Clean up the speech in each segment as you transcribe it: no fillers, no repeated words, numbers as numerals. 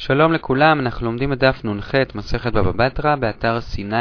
שלום לכולם, אנחנו לומדים בדף נ"ח מסכת בבא בתרא באתר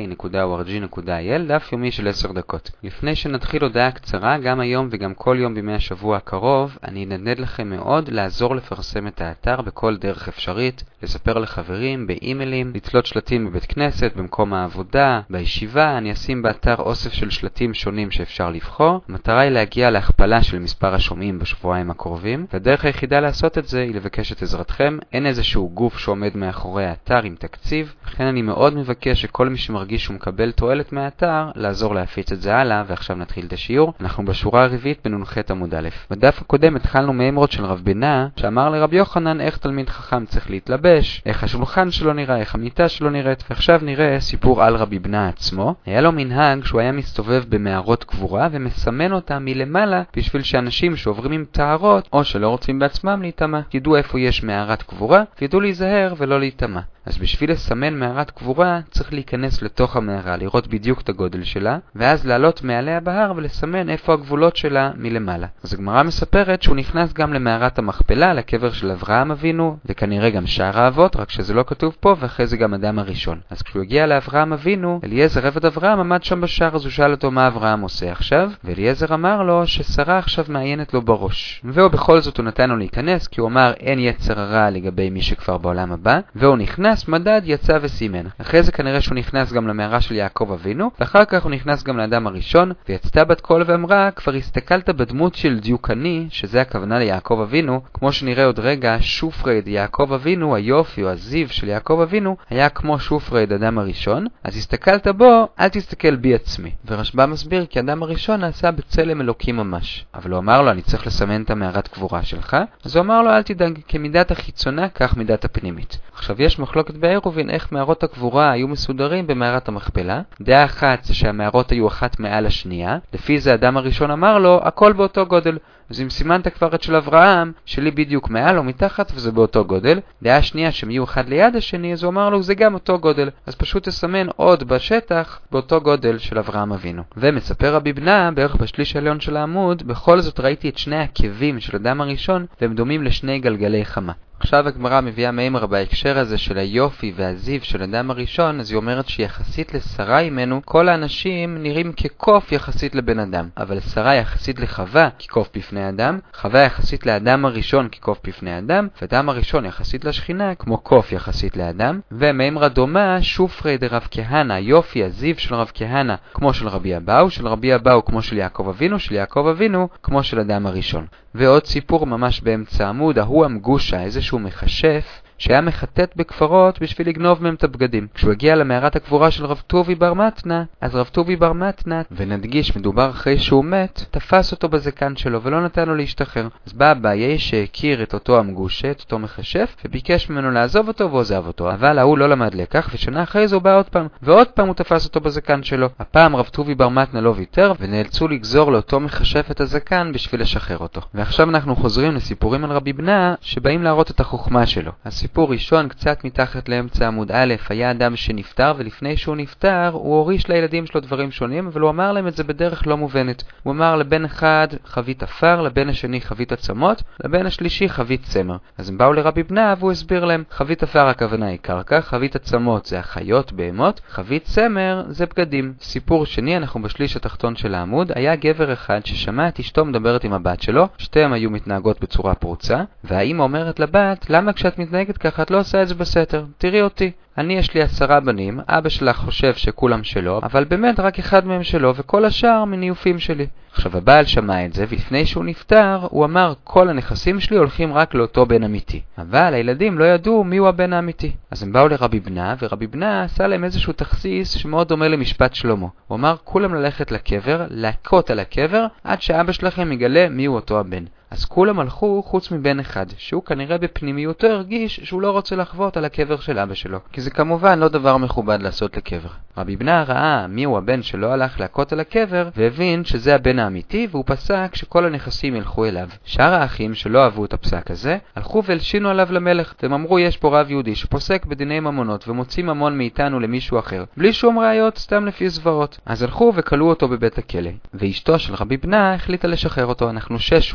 sinai.org.il, דף יומי של 10 דקות. לפני שנתחיל הודעה קצרה, גם היום וגם כל יום בימי השבוע הקרוב, אני אנדנד לכם מאוד לעזור לפרסם את האתר בכל דרך אפשרית, לספר לחברים, באימיילים, לתלות שלטים בבית כנסת, במקום העבודה, בישיבה. אני אשים באתר אוסף של שלטים שונים שאפשר לבחור. המטרה היא להגיע להכפלה של מספר השומעים בשבועיים הקרובים, והדרך היחידה לעשות את זה היא לבקש את עזרתכם. אין איזשהו גוף שעומד מאחורי האתר עם תקציב, לכן אני מאוד מבקש שכל מי שמרגיש שהוא מקבל תועלת מהאתר, לעזור להפיץ את זה הלאה. ועכשיו נתחיל את השיעור. אנחנו בשורה הרביעית בנ"ח עמוד א'. בדף הקודם התחלנו מאמרות של רב בינה, שאמר לרבי יוחנן איך תלמיד חכם צריך להתלבש, איך השולחן שלו נראה, איך המיטה שלו נראית. ועכשיו נראה סיפור על רבי בינה עצמו. היה לו מנהג שהוא היה מסתובב במערות קבורה ומסמן אותם מלמעלה, בשביל שאנשים שעוברים עם טהרות או שלא רוצים בעצמם להיטמע ידעו איפה יש מערת קבורה וידעו להיזהר ולא להיטמע. אז בשביל לסמן מערת קבורה צריך להיכנס לתוך המערה, לראות בדיוק את הגודל שלה, ואז לעלות מעליה בהר ולסמן איפה הגבולות שלה מלמעלה. אז הגמרא מספרת שהוא נכנס גם למערת המכפלה, לקבר של אברהם אבינו, וכנראה גם שאר האבות, רק שזה לא כתוב פה, ואחרי זה גם אדם הראשון. אז כשהוא הגיע לאברהם אבינו, אליעזר עבד אברהם עמד שם בשער, אז הוא שאל אותו מה אברהם עושה עכשיו, ואליעזר אמר לו ששרה עכשיו מעיינת לו בראש. והוא בכל זאת הוא נתן לו להיכנס, כי הוא אמר אין יצר הרע לגבי מי שכבר בעולם הבא, והוא נכנס, מדד, יצא וסימן. אחרי זה כנראה שהוא נכנס גם למערה של יעקב אבינו, ואחר כך הוא נכנס גם לאדם הראשון, ויצתה בת קול ואמרה, כבר הסתכלת בדמות של דיוקני, שזה הכוונה ליעקב אבינו, כמו שנראה עוד רגע, שופרד יעקב אבינו, היופי או הזיו של יעקב אבינו, היה כמו שופרד אדם הראשון, אז הסתכלת בו, אל תסתכל בי עצמי. ורשב"א מסביר כי אדם הראשון נעשה בצלם אלוקים ממש. אבל הוא אמר לו, אני צריך לסמן את המערת קבורה שלך, אז הוא אמר לו, אל תדאג, כמידת החיצונה, כך מידת הפנימית. עכשיו יש מחלוקת בעירובין איך מערות הקבורה היו מסודרים במערת המכפלה. דעה אחת זה שהמערות היו אחת מעל השנייה, לפי זה אדם הראשון אמר לו, הכל באותו גודל. אז אם סימנת כבר את של אברהם, שלי בדיוק מעל או מתחת וזה באותו גודל. דעה שנייה שהם יהיו אחד ליד השני, אז הוא אמר לו זה גם אותו גודל, אז פשוט תסמן עוד בשטח באותו גודל של אברהם אבינו. ומספר רבי בנה, בערך בשליש העליון של העמוד, בכל זאת ראיתי את שני עקבים של אדם הראשון והם דומים לשני גלגלי חמה. עכשיו הגמרא מביאה מימר בהקשר הזה של היופי והזיו של אדם הראשון, אז היא אומרת שיחסית לשרה ממנו, כל האנשים נראים כקוף יחסית לבן אדם. אבל שרה יחסית לחווה כקוף בפני אדם, חווה יחסית לאדם הראשון כקוף בפני אדם, ואדם הראשון יחסית לשכינה כמו קוף יחסית לאדם. ומימרה דומה, שופרי דרב כהנא, היופי הזיו של רב כהנא כמו של רבי אבאו, של רבי אבאו כמו של יעקב אבינו, של יעקב אבינו כמו של אדם הראשון. ועוד סיפור ממש באמצע עמוד, ההוא המגושה, איזשהו מכשף שהיה מחטט בכפרות בשביל לגנוב מהם את הבגדים. כשהוא הגיע למערת הקבורה של רב טובי בר מתנה, אז רב טובי בר מתנה, ונדגיש מדובר אחרי שהוא מת, תפס אותו בזקן שלו ולא נתן לו להשתחרר. אז בא אביי שהכיר את אותו המגושה, את אותו מכשף, וביקש ממנו לעזוב אותו ועוזב אותו. אבל ההוא לא למד לקח, ושנה אחרי זה הוא בא עוד פעם, ועוד פעם הוא תפס אותו בזקן שלו. הפעם רב טובי בר מתנה לא ויתר, ונאלצו לגזור לאותו מכשף את הזקן בשביל לשחרר אותו. ועכשיו אנחנו חוזרים לסיפורים על רבי בנה שבאים להראות את החוכמה שלו. סיפור ראשון, קצת מתחת לאמצע עמוד א', היה אדם שנפטר, ולפני שהוא נפטר הוא הוריש לילדים שלו דברים שונים, אבל הוא אמר להם את זה בדרך לא מובנת. הוא אמר לבן אחד חבית אפר, לבן השני חבית עצמות, לבן השלישי חבית צמר. אז הם באו לרבי בנה והוא הסביר להם, חבית אפר הכוונה היא קרקע, חבית עצמות זה החיות, בהמות, חבית צמר זה בגדים. סיפור שני, אנחנו בשליש התחתון של העמוד, היה גבר אחד ששמע את אשתו מדברת עם הבת שלו, שתיהם היו מתנהגות בצורה פרוצה, והאמא אומרת לבת, למה כשאת מתנהגת ככה את לא עושה את זה בסתר? תראי אותי. יש לי 10 בנים, אבא שלך חושב שכולם שלו, אבל באמת רק אחד מהם שלו וכל השאר מניופים שלי. עכשיו הבעל שמע את זה, ולפני שהוא נפטר הוא אמר כל הנכסים שלי הולכים רק לאותו בן אמיתי. אבל הילדים לא ידעו מי הוא הבן האמיתי. אז הם באו לרבי בנה, ורבי בנה עשה להם איזשהו תכסיס שמאוד דומה למשפט שלמה. הוא אמר כולם ללכת לקבר, להכות על הקבר, עד שאבא שלכם יגלה מי הוא אותו הבן. אז כולם הלכו חוץ מבן אחד, שהוא כנראה בפנימיותו הרגיש שהוא לא רוצה לחוות על הקבר של אבא שלו, כי זה כמובן לא דבר מכובד לעשות לקבר. רבי בנה ראה מי הוא הבן שלא הלך להכות על הקבר, והבין שזה הבן האמיתי, והוא פסק שכל הנכסים ילכו אליו. שאר האחים שלא אהבו את הפסק הזה, הלכו והלשינו עליו למלך. הם אמרו יש פה רב יהודי שפוסק בדיני ממונות ומוציא ממון מאיתנו למישהו אחר, בלי שום ראיות, סתם לפי סברות. אז הלכו וכלו אותו בבית הכלא. ואשתו של רבי בנה החליטה לשחרר אותו. אנחנו 6 שורות מלמעלה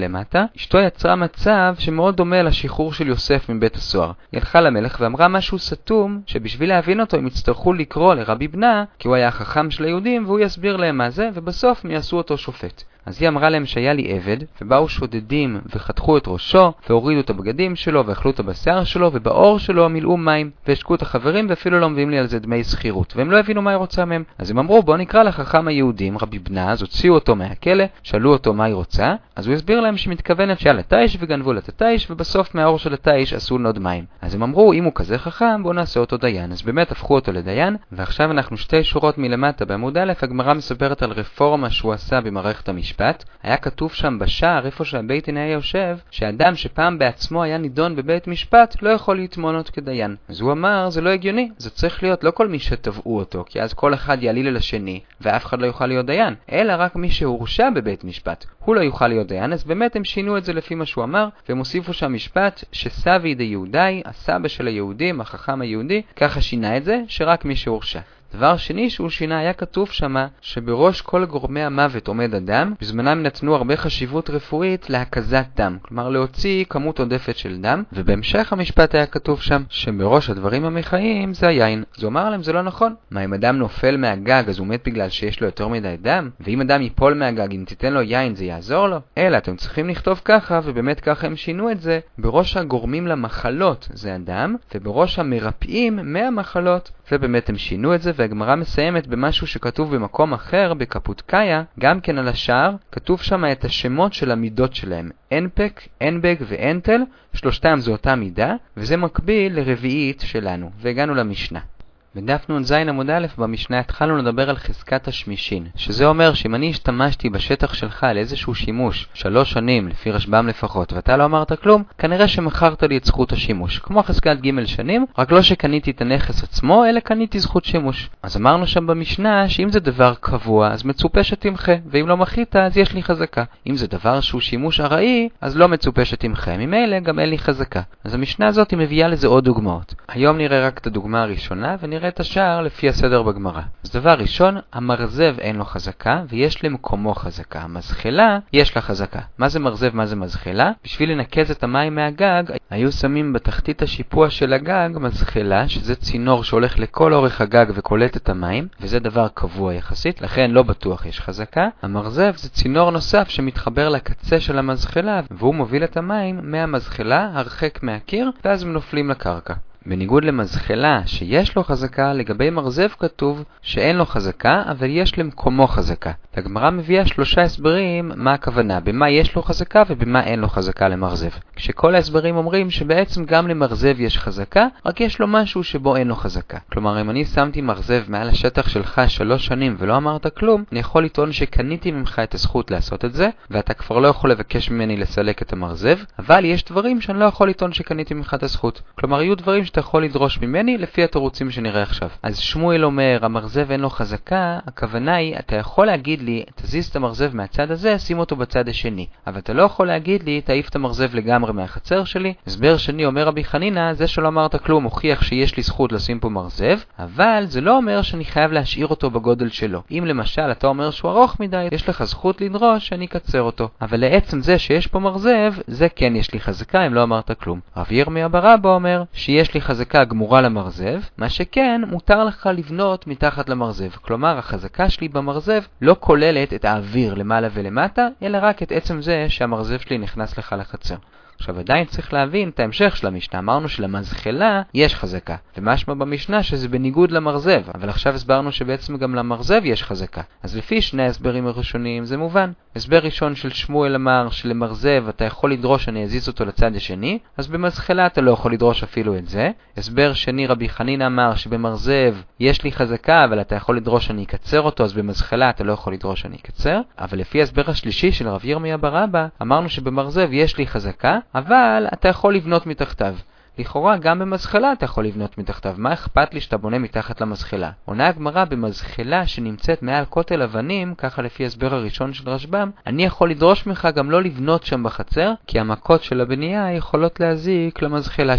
מלמטה, אשתו יצרה מצב שמאוד דומה לשחרור של יוסף מבית הסוהר. היא הלכה למלך ואמרה משהו סתום, שבשביל להבין אותו הם יצטרכו לקרוא לרבי בנה, כי הוא היה החכם של היהודים, והוא יסביר להם מה זה, ובסוף הם יעשו אותו שופט. אז היא אמרה להם שהיה לי עבד, ובאו שודדים וחתכו את ראשו, והורידו את הבגדים שלו, ואכלו את הבשר שלו, ובאור שלו מילאו מים, והשקו את החברים, ואפילו לא מביאים לי על זה דמי שכירות. והם לא הבינו מה היא רוצה מהם. אז הם אמרו, בוא נקרא לחכם היהודים, רבי בנה, אז הוציאו אותו מהכלא, שאלו אותו מה היא רוצה, אז הוא הסביר להם שמתכוונת שהיה לתיש וגנבו לתיש, ובסוף מהאור של התיש עשו נוד מים. אז הם אמרו, אם הוא כזה חכם, בוא נעשה אותו דיין. אז באמת הפכו אותו לדיין, ועכשיו אנחנו 2 שורות מלמטה בעמוד א', הגמרא מספרת על רפורמה שהוא עשה במערכת המשפט. היה כתוב שם בשער, איפה שהבית דין היה יושב, שאדם שפעם בעצמו היה נידון בבית משפט לא יכול להתמנות כדיין. אז הוא אמר, זה לא הגיוני, זה צריך להיות לא כל מי שטבעו אותו, כי אז כל אחד יעליל אל השני, ואף אחד לא יוכל להיות דיין, אלא רק מי שהורשע בבית משפט. הוא לא יוכל להיות דיין, אז באמת הם שינו את זה לפי מה שהוא אמר, והם הוסיפו שם משפט שסבי די יהודאי, הסבא של היהודים, החכם היהודי, ככה שינה את זה, שרק מי שהורשע. דבר שני שהוא שינה, היה כתוב שמה שבראש כל גורמי המוות עומד אדם. בזמנם נתנו הרבה חשיבות רפואית להקזת דם, כלומר להוציא כמות עודפת של דם, ובהמשך המשפט היה כתוב שם שבראש הדברים המחיים זה היין. אז הוא אמר להם, זה לא נכון. מה, אם אדם נופל מהגג אז הוא מת בגלל שיש לו יותר מדי דם? ואם אדם ייפול מהגג, אם תיתן לו יין זה יעזור לו? אלא אתם צריכים לכתוב ככה, ובאמת ככה הם שינו את זה. בראש הגורמים למחלות זה הדם, ובראש המרפאים מהמחלות זה באמת הם שינו את זה. והגמרא מסיימת במשהו שכתוב במקום אחר, בקפוטקאיה, גם כן על השער, כתוב שם את השמות של המידות שלהם. אנפק, אנבג ואנטל, שלושתם זו אותה מידה, וזה מקביל לרביעית שלנו. והגענו למשנה. בדף נ"ז עמוד א' במשנה התחלנו לדבר על חזקת השמישין, שזה אומר שאם אני השתמשתי בשטח שלך על איזשהו שימוש 3 שנים, לפי רשב"ם לפחות, ואתה לא אמרת כלום, כנראה שמכרת לי את זכות השימוש, כמו חזקת ג' שנים, רק לא שקניתי את הנכס עצמו, אלא קניתי זכות שימוש. אז אמרנו שם במשנה שאם זה דבר קבוע, אז מצופה שתמחה, ואם לא מחית, אז יש לי חזקה. אם זה דבר שהוא שימוש ארעי, אז לא מצופה שתמחה, ממילא גם אין לי חזקה. אז המשנה הזאת מביאה לזה עוד דוגמאות. היום נראה רק את הדוגמה הראשונה, ונראה את השאר לפי הסדר בגמרא. אז דבר ראשון, המרזב אין לו חזקה, ויש למקומו חזקה. המזחלה יש לה חזקה. מה זה מרזב, מה זה מזחלה? בשביל לנקז את המים מהגג, היו שמים בתחתית השיפוע של הגג מזחלה, שזה צינור שהולך לכל אורך הגג וקולט את המים, וזה דבר קבוע יחסית, לכן לא בטוח יש חזקה. המרזב זה צינור נוסף שמתחבר לקצה של המזחלה, והוא מוביל את המים מהמזחלה הרחק מהקיר, ואז הם נופלים לקרקע. בניגוד למזחלה שיש לו חזקה, לגבי מרזב כתוב שאין לו חזקה, אבל יש למקומו חזקה. הגמרא מביאה 3 הסברים מה הכוונה, במה יש לו חזקה ובמה אין לו חזקה למרזב. כשכל ההסברים אומרים שבעצם גם למרזב יש חזקה, רק יש לו משהו שבו אין לו חזקה. כלומר, אם אני שמתי מרזב מעל השטח שלך 3 שנים ולא אמרת כלום, אני יכול לטעון שקניתי ממך את הזכות לעשות את זה, ואתה כבר לא יכול לבקש ממני לסלק את המרזב, אבל יש דברים שאני לא יכול לטעון שקניתי ממך את הזכות. כלומר, יהיו דברים שאתה יכול לדרוש ממני לפי התירוצים שנראה עכשיו. אז שמואל אומר, המרזב אין לו חזקה, הכוונה היא, אתה יכול להגיד לי, תזיז את המרזב מהצד הזה, שים אותו בצד השני. אבל אתה לא יכול להגיד לי, תעיף את המרזב לגמרי מהחצר שלי. הסבר שני אומר רבי חנינא, זה שלא אמרת כלום הוכיח שיש לי זכות לשים פה מרזב, אבל זה לא אומר שאני חייב להשאיר אותו בגודל שלו. אם למשל אתה אומר שהוא ארוך מדי, יש לך זכות לדרוש שאני אקצר אותו. אבל לעצם זה שיש פה מרזב, זה כן יש לי חזקה אם לא אמרת כלום. רב ירמיה בר אבא אומר שיש לי חזקה גמורה למרזב, מה שכן מותר לך לבנות מתחת למרזב. כלומר, החזקה שלי במרזב לא כוללת את האוויר למעלה ולמטה, אלא רק את עצם זה שהמרזב שלי נכנס לך לחצר. עכשיו עדיין צריך להבין את ההמשך של המשנה. אמרנו שלמזחלה יש חזקה, ומשמע במשנה שזה בניגוד למרזב, אבל עכשיו הסברנו שבעצם גם למרזב יש חזקה. אז לפי 2 הסברים הראשונים זה מובן. הסבר ראשון של שמואל אמר שלמרזב אתה יכול לדרוש שאני אזיז אותו לצד השני, אז במזחלה אתה לא יכול לדרוש אפילו את זה. הסבר שני רבי חנינא אמר שבמרזב יש לי חזקה, אבל אתה יכול לדרוש שאני אקצר אותו, אז במזחלה אתה לא יכול לדרוש שאני אקצר. אבל לפי ההסבר השלישי של רב ירמיה בר אבא, אמרנו שבמרזב יש לי חזקה, אבל אתה יכול לבנות מתחתיו. לכאורה גם במזחלה אתה יכול לבנות מתחתיו. מה אכפת לי שאתה בונה מתחת למזחלה? עונה הגמרא, במזחלה שנמצאת מעל כותל אבנים, ככה לפי הסבר הראשון של רשב"ם, אני יכול לדרוש ממך גם לא לבנות שם בחצר, כי המכות של הבנייה יכולות להזיק למזחלה שלי.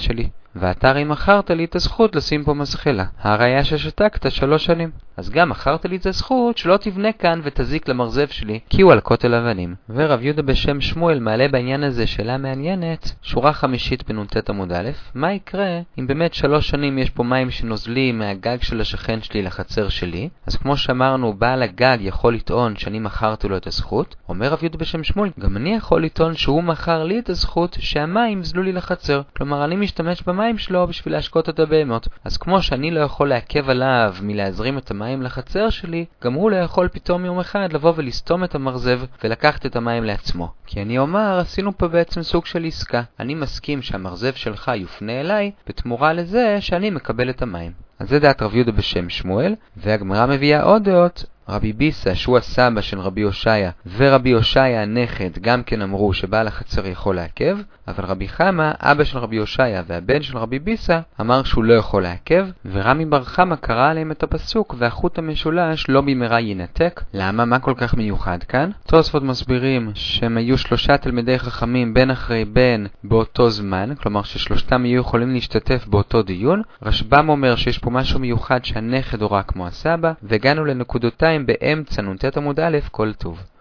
ואתה הרי מכרת לי את הזכות לשים פה מזחלה. הראיה ששתקת 3 שנים. אז גם מכרת לי את הזכות שלא תבנה כאן ותזיק למרזב שלי, כי הוא על כותל אבנים. ורב יהודה בשם שמואל מעלה בעניין הזה שאלה מעניינת, שורה 5 בנ"ט עמוד א', מה יקרה אם באמת 3 שנים יש פה מים שנוזלים מהגג של השכן שלי לחצר שלי? אז כמו שאמרנו, בעל הגג יכול לטעון שאני מכרתי לו את הזכות. אומר רב יהודה בשם שמואל, גם אני יכול לטעון שהוא מכר לי את הזכות שהמים זלו לי לחצר. כלומר, אני משתמש במים שלו בשביל להשקות את הבהמות. אז כמו שאני לא יכול לעכב עליו מלהזרים את המים לחצר שלי, גם הוא לא יכול פתאום יום אחד לבוא ולסתום את המרזב ולקחת את המים לעצמו. כי אני אומר, עשינו פה בעצם סוג של עסקה. אני מסכים שהמרזב שלך יופנה אליי בתמורה לזה שאני מקבל את המים. אז זה דעת רב יהודה בשם שמואל, והגמרא מביאה עוד דעות. רבי ביסה, שהוא הסבא של רבי הושעיה, ורבי הושעיה הנכד, גם כן אמרו שבעל החצר יכול לעכב, אבל רבי חמה, אבא של רבי הושעיה והבן של רבי ביסה, אמר שהוא לא יכול לעכב, ורמי בר חמה קרא עליהם את הפסוק, והחוט המשולש לא במהרה ינתק. למה? מה כל כך מיוחד כאן? תוספות מסבירים שהם היו 3 תלמידי חכמים בין אחרי בין באותו זמן, כלומר ששלושתם יהיו יכולים להשתתף באותו דיון. רשב"ם אומר שיש פה משהו מיוחד שהנכד הורה כמו הסבא, והגענו לנקודותיים באמצע נ"ט עמוד א' כל טוב.